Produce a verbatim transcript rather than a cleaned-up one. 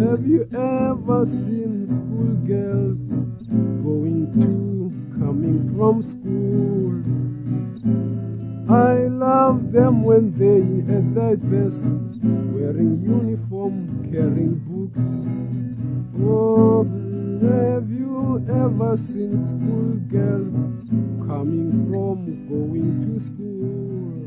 Have you ever seen schoolgirls going to, coming from school? I love them when they at their best, wearing uniform, carrying books. Oh, have you ever seen schoolgirls coming from, going to school?